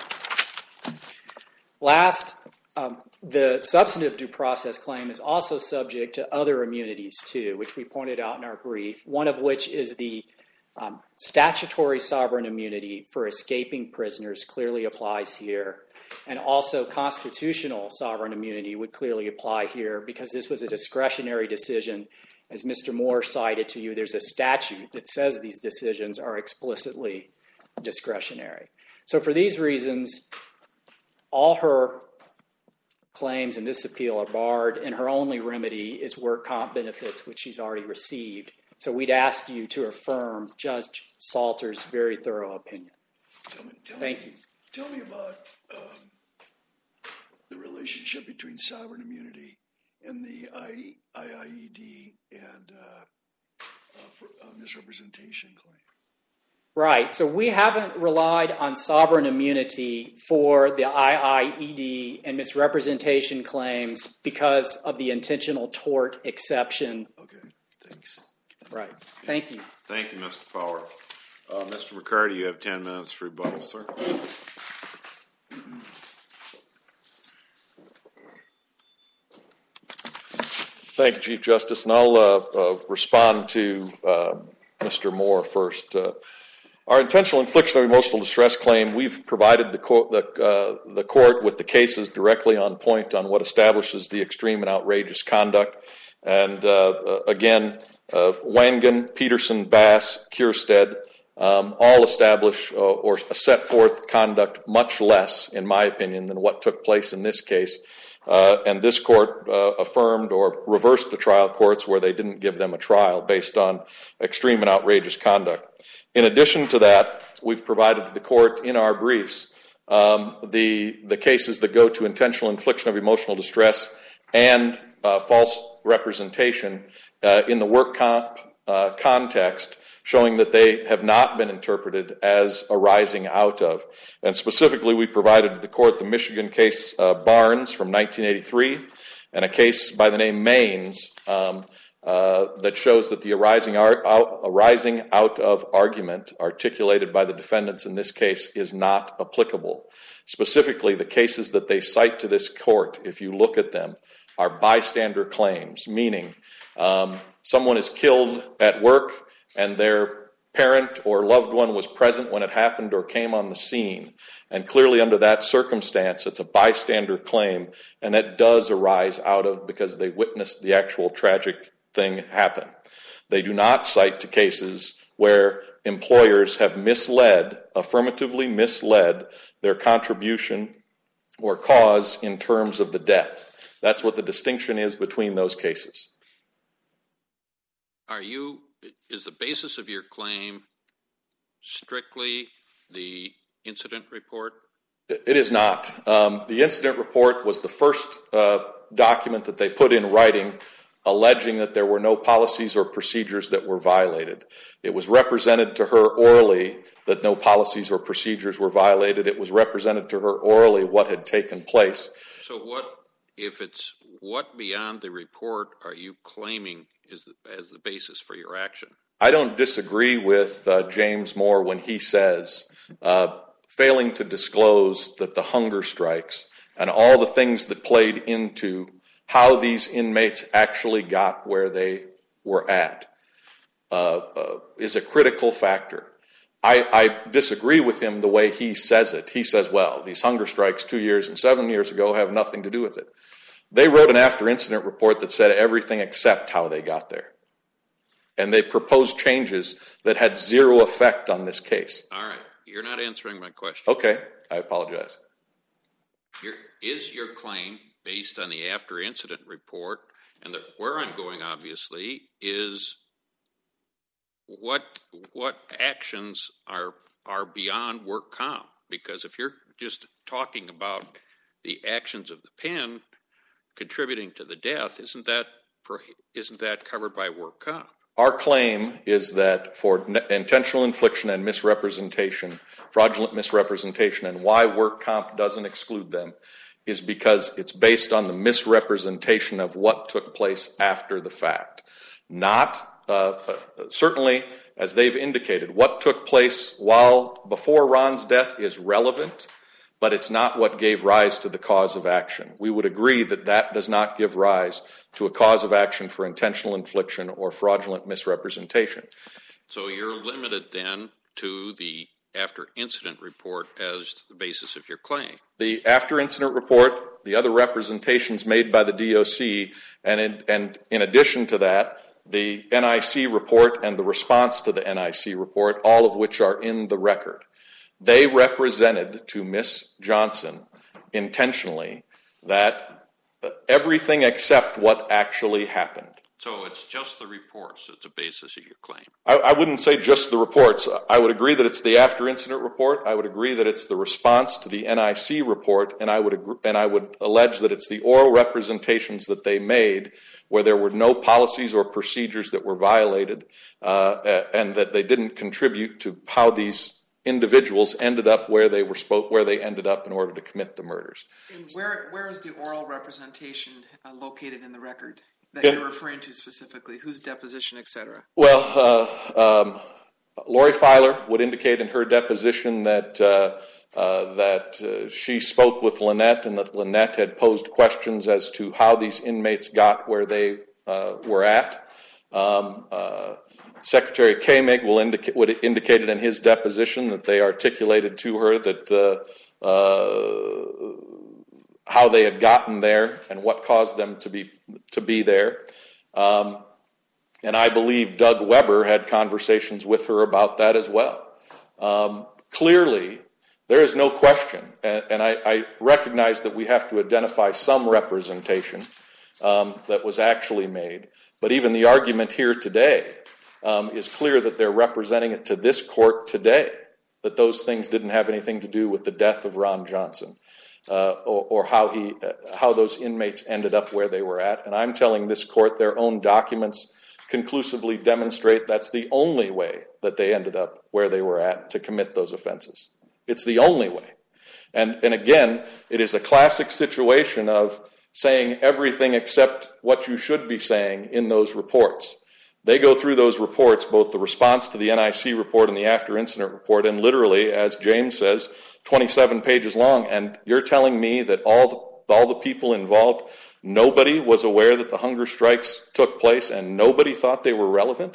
Last, Um, the substantive due process claim is also subject to other immunities too, which we pointed out in our brief, one of which is the um, statutory sovereign immunity for escaping prisoners clearly applies here, and also constitutional sovereign immunity would clearly apply here because this was a discretionary decision. As Mister Moore cited to you, there's a statute that says these decisions are explicitly discretionary. So for these reasons, all her claims in this appeal are barred, and her only remedy is work comp benefits, which she's already received. So we'd ask you to affirm Judge Salter's very thorough opinion. Tell me, tell Thank me, you. Tell me about um, the relationship between sovereign immunity and the I I E D and uh, uh, for, uh, misrepresentation claim. Right, so we haven't relied on sovereign immunity for the I I E D and misrepresentation claims because of the intentional tort exception. Okay, thanks. Right, thank you. Thank you, Mister Power. Uh, Mister McCarty, you have ten minutes for rebuttal, sir. Thank you, Chief Justice, and I'll uh, uh, respond to uh, Mister Moore first. Uh, Our intentional infliction of emotional distress claim, we've provided the court, the, uh, the court with the cases directly on point on what establishes the extreme and outrageous conduct. And uh, uh, again, uh, Wangan, Peterson, Bass, Kierstead, um, all establish uh, or set forth conduct much less, in my opinion, than what took place in this case. Uh, and this court uh, affirmed or reversed the trial courts where they didn't give them a trial based on extreme and outrageous conduct. In addition to that, we've provided to the court in our briefs um, the, the cases that go to intentional infliction of emotional distress and uh, false representation uh, in the work comp uh, context, showing that they have not been interpreted as arising out of. And specifically, we provided to the court the Michigan case uh, Barnes from nineteen eighty-three and a case by the name Maines um, Uh, that shows that the arising out, out, arising out of argument articulated by the defendants in this case is not applicable. Specifically, the cases that they cite to this court, if you look at them, are bystander claims, meaning um, someone is killed at work and their parent or loved one was present when it happened or came on the scene. And clearly under that circumstance, it's a bystander claim, and it does arise out of because they witnessed the actual tragic thing happen. They do not cite to cases where employers have misled, affirmatively misled, their contribution or cause in terms of the death. That's what the distinction is between those cases. Are you, is the basis of your claim strictly the incident report? It is not. Um, the incident report was the first uh, document that they put in writing alleging that there were no policies or procedures that were violated. It was represented to her orally that no policies or procedures were violated. It was represented to her orally what had taken place. So what, if it's, what beyond the report are you claiming is the, as the basis for your action? I don't disagree with uh, James Moore when he says uh, failing to disclose that the hunger strikes and all the things that played into how these inmates actually got where they were at uh, uh, is a critical factor. I, I disagree with him the way he says it. He says, well, these hunger strikes two years and seven years ago have nothing to do with it. They wrote an after-incident report that said everything except how they got there. And they proposed changes that had zero effect on this case. All right. You're not answering my question. Okay. I apologize. Your, is your claim based on the after-incident report, and the, where I'm going, obviously, is what what actions are are beyond work comp? Because if you're just talking about the actions of the pen contributing to the death, isn't that isn't that covered by work comp? Our claim is that for intentional infliction and misrepresentation, fraudulent misrepresentation, and why work comp doesn't exclude them is because it's based on the misrepresentation of what took place after the fact. Not, uh, uh, certainly, as they've indicated, what took place while before Ron's death is relevant, but it's not what gave rise to the cause of action. We would agree that that does not give rise to a cause of action for intentional infliction or fraudulent misrepresentation. So you're limited then to the after-incident report as the basis of your claim. The after-incident report, the other representations made by the D O C, and in, and in addition to that, the N I C report and the response to the N I C report, all of which are in the record. They represented to Miss Johnson intentionally that everything except what actually happened. So it's just the reports that's the basis of your claim. I, I wouldn't say just the reports. I would agree that it's the after-incident report. I would agree that it's the response to the N I C report, and I would agree, and I would allege that it's the oral representations that they made where there were no policies or procedures that were violated, uh, and that they didn't contribute to how these individuals ended up where they were spoke, where they ended up in order to commit the murders. And where where is the oral representation uh, located in the record that in, you're referring to specifically? Whose deposition, et cetera? Well, uh, um, Lori Filer would indicate in her deposition that uh, uh, that uh, she spoke with Lynette, and that Lynette had posed questions as to how these inmates got where they uh, were at. Um, uh, Secretary Koenig will indicate, would indicated in his deposition that they articulated to her that uh, uh, how they had gotten there and what caused them to be to be there. Um, and I believe Doug Weber had conversations with her about that as well. Um, clearly, there is no question, and, and I, I recognize that we have to identify some representation um, that was actually made. But even the argument here today Um, is clear that they're representing it to this court today, that those things didn't have anything to do with the death of Ron Johnson uh, or, or how he, uh, how those inmates ended up where they were at. And I'm telling this court their own documents conclusively demonstrate that's the only way that they ended up where they were at to commit those offenses. It's the only way. And, and again, it is a classic situation of saying everything except what you should be saying in those reports. They go through those reports, both the response to the N I C report and the after-incident report, and literally, as James says, twenty-seven pages long. And you're telling me that all the, all the people involved, nobody was aware that the hunger strikes took place and nobody thought they were relevant?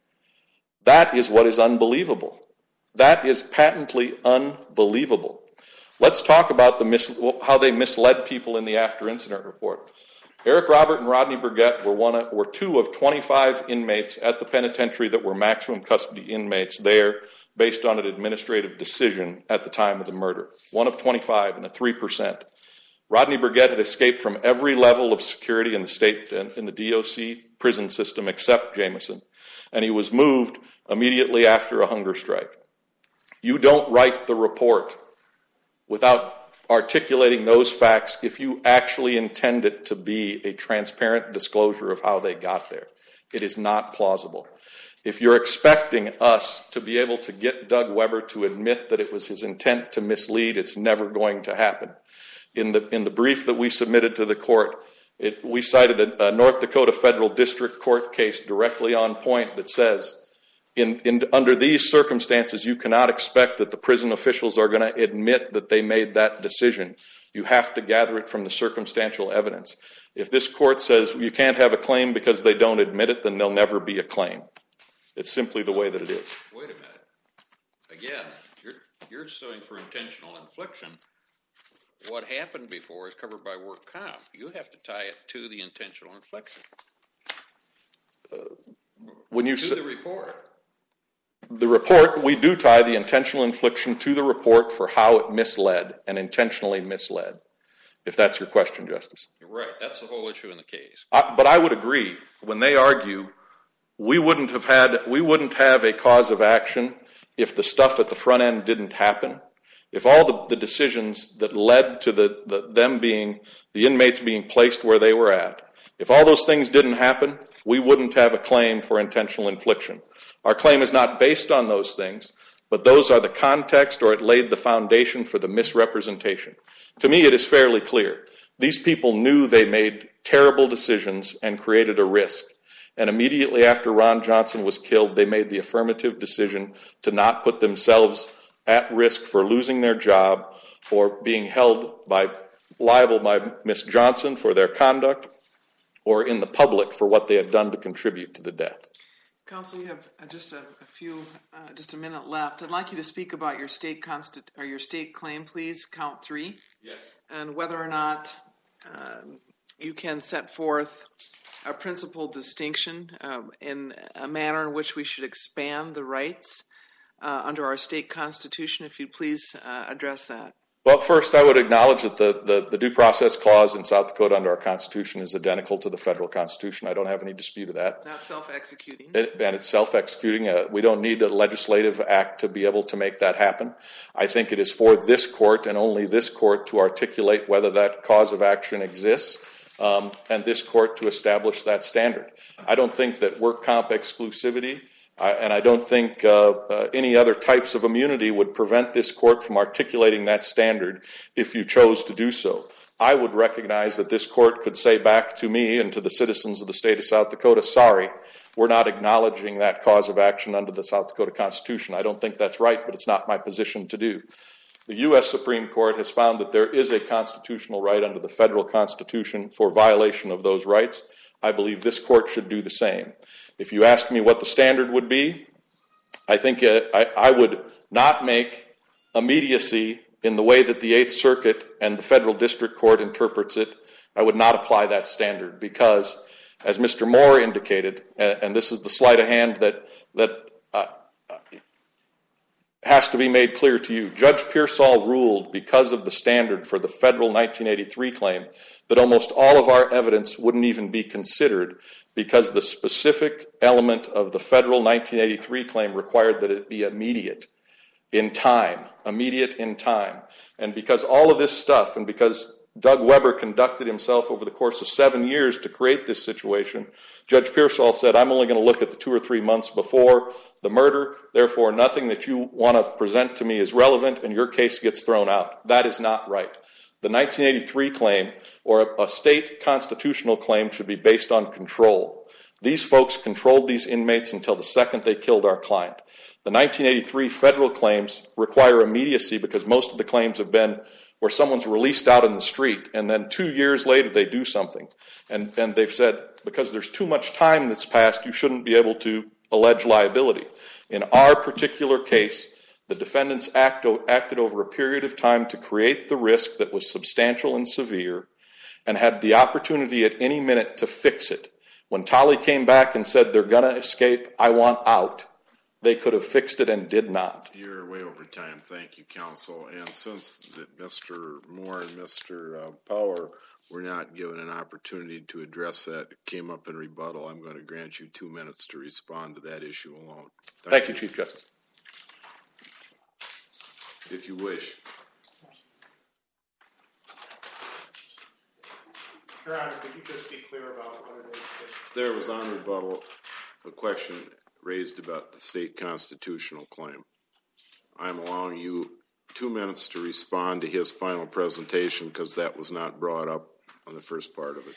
That is what is unbelievable. That is patently unbelievable. Let's talk about the mis- how they misled people in the after-incident report. Eric Robert and Rodney Burgett were one of, were two of twenty-five inmates at the penitentiary that were maximum custody inmates there based on an administrative decision at the time of the murder. One of twenty-five and a three percent. Rodney Burgett had escaped from every level of security in the state and in the D O C prison system except Jameson, and he was moved immediately after a hunger strike. You don't write the report without articulating those facts if you actually intend it to be a transparent disclosure of how they got there. It is not plausible. If you're expecting us to be able to get Doug Weber to admit that it was his intent to mislead, it's never going to happen. In the in the brief that we submitted to the court, it, we cited a, a North Dakota Federal District Court case directly on point that says In, in, under these circumstances, you cannot expect that the prison officials are going to admit that they made that decision. You have to gather it from the circumstantial evidence. If this court says you can't have a claim because they don't admit it, then there'll never be a claim. It's simply the way that it is. Wait a minute. Again, you're, you're suing for intentional infliction. What happened before is covered by work comp. You have to tie it to the intentional infliction. Uh, when you to say, the report. The report, we do tie the intentional infliction to the report for how it misled and intentionally misled, if that's your question, Justice. You're right. That's the whole issue in the case. I, but I would agree, when they argue, we wouldn't have had, we wouldn't have a cause of action if the stuff at the front end didn't happen. If all the, the decisions that led to the, the them being, the inmates being placed where they were at, if all those things didn't happen, we wouldn't have a claim for intentional infliction. Our claim is not based on those things, but those are the context, or it laid the foundation for the misrepresentation. To me, it is fairly clear. These people knew they made terrible decisions and created a risk. And immediately after Ron Johnson was killed, they made the affirmative decision to not put themselves at risk for losing their job or being held by, liable by Miss Johnson for their conduct, or in the public for what they had done to contribute to the death. Counsel, you have uh, just a, a few, uh, just a minute left. I'd like you to speak about your state consti- or your state claim, please, count three. Yes. And whether or not um, you can set forth a principal distinction uh, in a manner in which we should expand the rights uh, under our state constitution. If you'd please uh, address that. Well, first, I would acknowledge that the, the, the due process clause in South Dakota under our Constitution is identical to the federal Constitution. I don't have any dispute of that. Not self-executing. It, and it's self-executing. Uh, we don't need a legislative act to be able to make that happen. I think it is for this court and only this court to articulate whether that cause of action exists, um, and this court to establish that standard. I don't think that work comp exclusivity I, and I don't think uh, uh, any other types of immunity would prevent this court from articulating that standard if you chose to do so. I would recognize that this court could say back to me and to the citizens of the state of South Dakota, sorry, we're not acknowledging that cause of action under the South Dakota Constitution. I don't think that's right, but it's not my position to do. The U S Supreme Court has found that there is a constitutional right under the federal Constitution for violation of those rights. I believe this court should do the same. If you ask me what the standard would be, I think uh, I, I would not make immediacy in the way that the Eighth Circuit and the Federal District Court interprets it. I would not apply that standard because, as Mister Moore indicated, and, and this is the sleight of hand that, that uh, has to be made clear to you, Judge Pearsall ruled because of the standard for the federal nineteen eighty-three claim that almost all of our evidence wouldn't even be considered because the specific element of the federal nineteen eighty-three claim required that it be immediate in time, immediate in time. And because all of this stuff, and because Doug Weber conducted himself over the course of seven years to create this situation, Judge Pearsall said, I'm only going to look at the two or three months before the murder, therefore nothing that you want to present to me is relevant and your case gets thrown out. That is not right. The nineteen eighty-three claim, or a state constitutional claim, should be based on control. These folks controlled these inmates until the second they killed our client. The nineteen eighty-three federal claims require immediacy because most of the claims have been where someone's released out in the street and then two years later they do something. And, and they've said, because there's too much time that's passed, you shouldn't be able to allege liability. In our particular case, the defendants act, acted over a period of time to create the risk that was substantial and severe and had the opportunity at any minute to fix it. When Tolly came back and said, they're going to escape, I want out, they could have fixed it and did not. You're way over time. Thank you, counsel. And since that Mister Moore and Mister Uh, Power were not given an opportunity to address that, it came up in rebuttal, I'm going to grant you two minutes to respond to that issue alone. Thank, Thank you, Chief Justice. If you wish. Your Honor, could you just be clear about what it is that... There was on rebuttal a question raised about the state constitutional claim. I'm allowing you two minutes to respond to his final presentation because that was not brought up on the first part of it.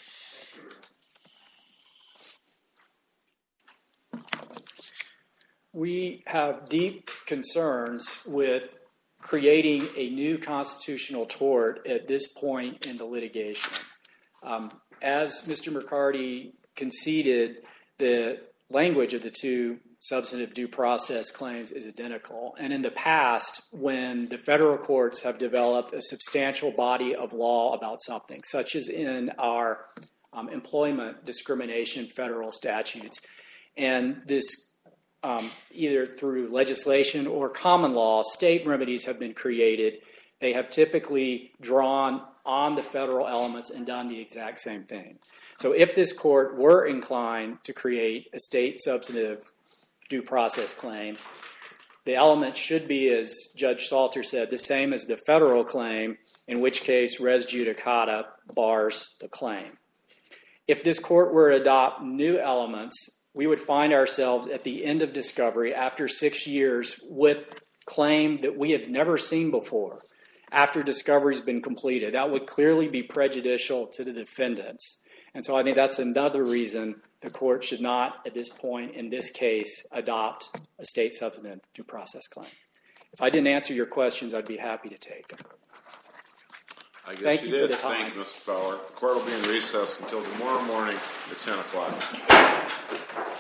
we have deep concerns with creating a new constitutional tort at this point in the litigation. Um, as Mister McCarty conceded, the language of the two substantive due process claims is identical. And in the past, when the federal courts have developed a substantial body of law about something, such as in our um, employment discrimination federal statutes, and this um, either through legislation or common law, state remedies have been created, they have typically drawn on the federal elements and done the exact same thing. So if this court were inclined to create a state substantive due process claim, the element should be, as Judge Salter said, the same as the federal claim, in which case res judicata bars the claim. If this court were to adopt new elements, we would find ourselves at the end of discovery after six years with claim that we have never seen before after discovery's been completed. That would clearly be prejudicial to the defendants. And so I think that's another reason the court should not, at this point in this case, adopt a state substantive due process claim. If I didn't answer your questions, I'd be happy to take them. I guess Thank you, you for did. the time. Thank you, Mister Fowler. The court will be in recess until tomorrow morning at ten o'clock.